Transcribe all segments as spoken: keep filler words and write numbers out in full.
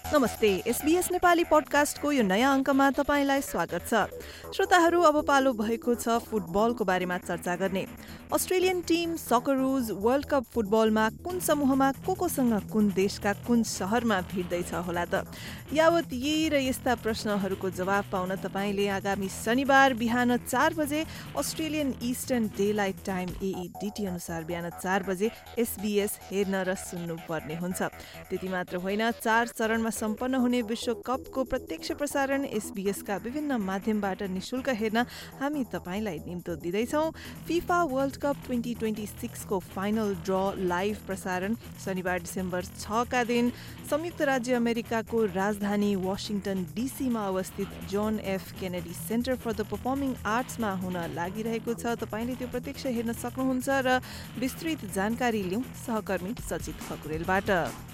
नमस्ते, एसबीएस नेपाली पडकास्टको यो नयाँ अङ्कमा तपाईंलाई स्वागत छ। श्रोताहरू, अब पालो भएको छ फुटबलको बारेमा चर्चा गर्ने। Australian team Socceroos world cup फुटबलमा कुन समूहमा को कोसँग कुन देशका कुन शहरमा भिड्दैछ होला त? यावत यही र यस्ता प्रश्नहरूको जवाब पाउन तपाईंले आगामी शनिबार बिहान चार बजे Australian eastern daylight time AEDT अनुसार बिहान चार बजे एसबीएस हेर्न र सुन्नु पर्ने हुन्छ। त्यति मात्र होइन, चार चरणमा सम्पन्न हुने विश्वकपको प्रत्यक्ष प्रसारण एसबीएसका विभिन्न माध्यमबाट निशुल्क हेर्न हामी तपाईंलाई निम्तो दिँदैछौँ। FIFA world cup twenty twenty सिक्सको फाइनल ड्र लाइभ प्रसारण शनिबार डिसेम्बर छ का दिन संयुक्त राज्य अमेरिकाको राजधानी वाशिङटन डीसीमा अवस्थित John F Kennedy Center for the performing आर्ट्समा हुन लागिरहेको छ। तपाईंले त्यो प्रत्यक्ष हेर्न सक्नुहुन्छ र विस्तृत जानकारी लिउँ सहकर्मी सचित खकुरेलबाट।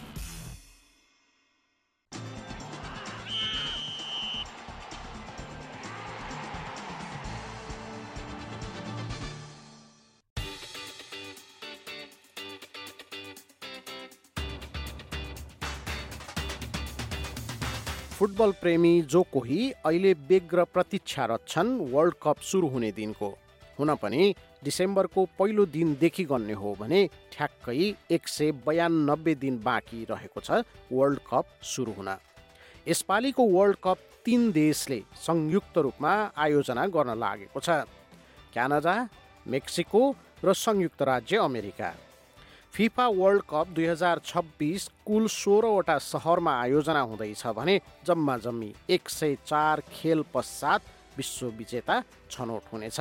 फुटबल प्रेमी जो कोही अहिले व्यग्र प्रतीक्षा रच्छन् वर्ल्ड कप सुरु हुने दिनको। हुन पनि डिसेम्बरको पहिलो दिनदेखि गन्ने हो भने ठ्याक्कै एक सय बयानब्बे दिन बाँकी रहेको छ वर्ल्ड कप सुरु हुन। यसपालिको वर्ल्ड कप तीन देशले संयुक्त रूपमा आयोजना गर्न लागेको छ, क्यानाडा, मेक्सिको र संयुक्त राज्य अमेरिका। फिफा वर्ल्ड कप दुई हजार छब्बिस कुल सोह्रवटा सहरमा आयोजना हुँदैछ भने जम्मा जम्मी एक सय चार खेल पश्चात विश्व विजेता छनौट हुनेछ।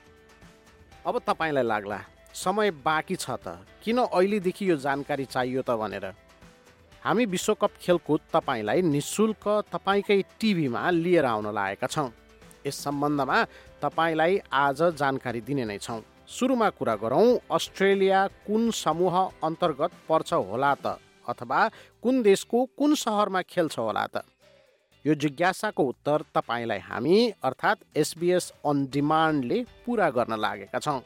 अब तपाईँलाई लाग्ला समय बाँकी छ त किन अहिलेदेखि यो जानकारी चाहियो त भनेर। हामी विश्वकप खेलकुद तपाईँलाई निशुल्क तपाईँकै टिभीमा लिएर आउन लागेका छौँ। यस सम्बन्धमा तपाईँलाई आज जानकारी दिने नै छौँ। सुरुमा कुरा गरौँ अस्ट्रेलिया कुन समूह अन्तर्गत पर्छ होला त, अथवा कुन देशको कुन सहरमा खेल्छ होला त। यो जिज्ञासाको उत्तर तपाईँलाई हामी अर्थात् एसबीएस अन डिमान्डले पूरा गर्न लागेका छौँ।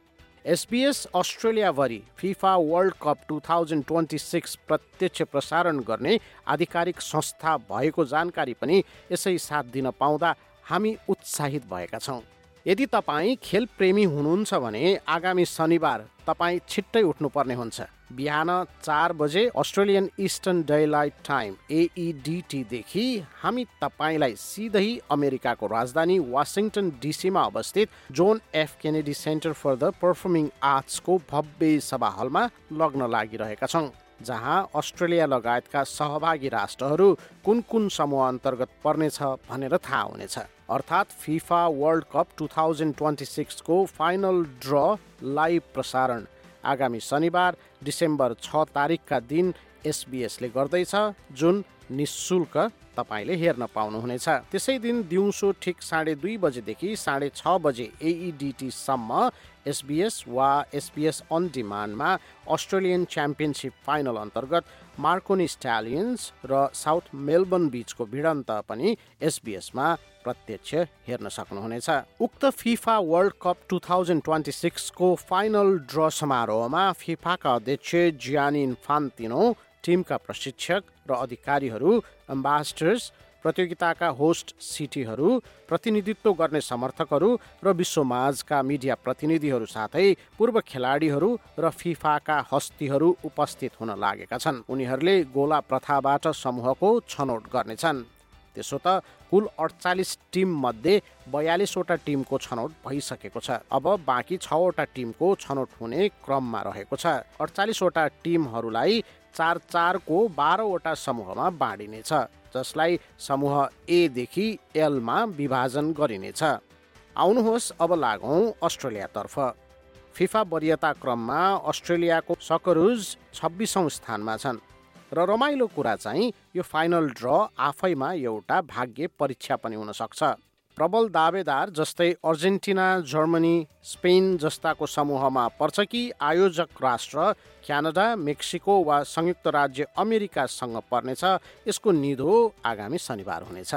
एसबीएस अस्ट्रेलियाभरि FIFA world cup two thousand twenty six प्रत्यक्ष प्रसारण गर्ने आधिकारिक संस्था भएको जानकारी पनि यसै साथ दिन पाउँदा हामी उत्साहित भएका छौँ। यदि तपाईँ खेल प्रेमी हुनुहुन्छ भने आगामी शनिबार तपाईँ छिट्टै उठ्नुपर्ने हुन्छ। बिहान चार बजे Australian eastern daylight time एईडीटीदेखि हामी तपाईँलाई सिधै अमेरिकाको राजधानी वाशिङटन डीसीमा अवस्थित John F Kennedy Center for the performing आर्ट्सको भव्य सभा हलमा लग्न लागिरहेका छौँ, जहाँ अस्ट्रेलिया लगायतका सहभागी राष्ट्रहरू कुन कुन समूह अन्तर्गत पर्नेछ भनेर थाहा हुनेछ। अर्थात् FIFA world cup two thousand twenty सिक्सको फाइनल ड्र लाइभ प्रसारण आगामी शनिबार डिसेम्बर छ तारिकका दिन एसबीएसले गर्दैछ, जुन निशुल्क तपाईँले हेर्न पाउनुहुनेछ। त्यसै दिन दिउँसो ठिक साढे दुई बजेदेखि साढे छ बजे एईडीटीसम्म एसबीएस वा एसबीएस अन डिमान्डमा अस्ट्रेलियन च्याम्पियनसिप फाइनल अन्तर्गत मार्कोनी स्टालियन्स र साउथ मेलबर्न बीचको भिडन्त पनि एसबीएसमा प्रत्यक्ष हेर्न सक्नुहुनेछ। उक्त FIFA world cup two thousand twenty सिक्सको फाइनल ड्र समारोहमा फिफाका अध्यक्ष जियानी इन्फान्तिनो, टिमका प्रशिक्षक र अधिकारीहरू, एम्बेसडर्स, प्रतियोगिताका होस्ट सिटीहरू, प्रतिनिधित्व गर्ने समर्थकहरू र विश्वमाझका मिडिया प्रतिनिधिहरू साथै पूर्व खेलाडीहरू र फिफाका हस्तीहरू उपस्थित हुन लागेका छन्। उनीहरूले गोला प्रथाबाट समूहको छनौट गर्नेछन्। त्यसो त कुल अडचालिस टिम मध्ये बयालिसवटा टिमको छनौट भइसकेको छ। अब बाँकी छवटा टिमको छनौट हुने क्रममा रहेको छ। अडचालिसवटा टिमहरूलाई चार चारको बाह्रवटा समूहमा बाँडिनेछ, जसलाई समूह एदेखि एलमा विभाजन गरिनेछ। आउनुहोस् अब लागौँ अस्ट्रेलियातर्फ। फिफा वरियता क्रममा अस्ट्रेलियाको सकरुज छब्बिसौँ स्थानमा छन् र रमाइलो कुरा चाहिँ यो फाइनल ड्र आफैमा एउटा भाग्य परीक्षा पनि हुन सक्छ। प्रबल दावेदार जस्तै अर्जेन्टिना, जर्मनी, स्पेन जस्ताको समूहमा पर्छ कि आयोजक राष्ट्र क्यानाडा, मेक्सिको वा संयुक्त राज्य अमेरिकासँग पर्नेछ, यसको निधो आगामी शनिबार हुनेछ।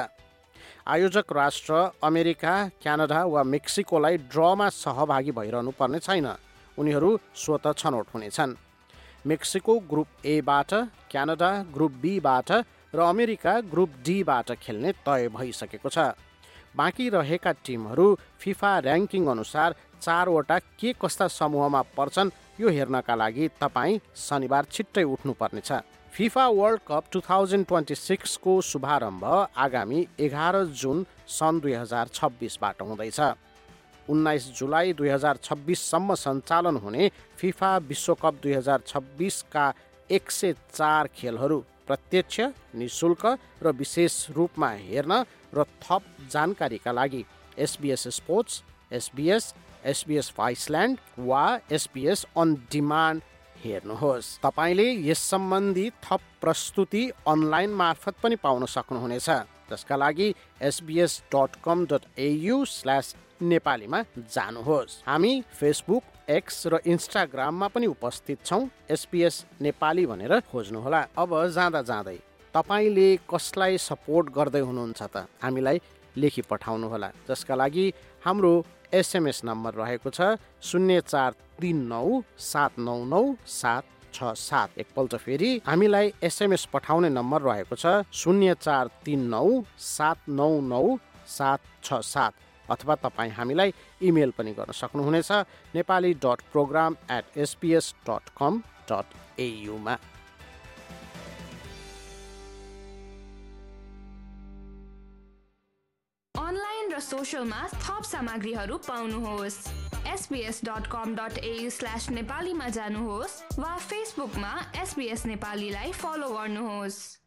आयोजक राष्ट्र अमेरिका, क्यानाडा वा मेक्सिकोलाई ड्रमा सहभागी भइरहनु पर्ने छैन। उनीहरू स्वतः छनौट हुनेछन्। मेक्सिको ग्रुप एबाट, क्यानाडा ग्रुप बीबाट र अमेरिका ग्रुप डीबाट खेल्ने तय भइसकेको छ। बाँकी रहेका टिमहरू फिफा र्याङ्किङ अनुसार चारवटा के कस्ता समूहमा पर्छन् यो हेर्नका लागि तपाईँ शनिबार छिट्टै उठ्नुपर्नेछ। FIFA world cup two thousand twenty सिक्सको शुभारम्भ आगामी एघार जुन सन् दुई हजार छब्बिसबाट हुँदैछ। उन्नाइस जुलाई दुई हजार छब्बिससम्म सञ्चालन हुने फिफा विश्वकप दुई हजार छब्बिसका एक सय चार खेलहरू प्रत्यक्ष, निशुल्क र विशेष रूपमा हेर्न र थप जानकारीका लागि SBS sports, SBS, SBS Viceland वा एसबिएस अन डिमान्ड हेर्नुहोस्। तपाईँले यस सम्बन्धी थप प्रस्तुति अनलाइन मार्फत पनि पाउन सक्नुहुनेछ, जसका लागि SBS dot com dot AU slash नेपालीमा जानुहोस्। हामी फेसबुक, एक्स र इन्स्टाग्राममा पनि उपस्थित छौँ। एसबिएस नेपाली भनेर खोज्नुहोला। अब जाँदा जाँदै तपाईँले कसलाई सपोर्ट गर्दै हुनुहुन्छ त हामीलाई लेखी पठाउनुहोला, जसका लागि हाम्रो एसएमएस नम्बर रहेको छ शून्य चार तिन नौ सात नौ नौ सात छ सात। एकपल्ट फेरि हामीलाई एसएमएस पठाउने नम्बर रहेको छ शून्य चार तिन नौ सात नौ नौ सात छ सात। अथवा तपाईँ हामीलाई इमेल पनि गर्न सक्नुहुनेछ Nepali dot program at SBS dot com dot एयुमा। अनलाइन र सोशलमा थप सामग्रीहरू पाउनुहोस्। SBS dot com dot AU slash नेपालीमा जानुहोस् वा फेसबुकमा एसबिएस नेपालीलाई फलो गर्नुहोस्।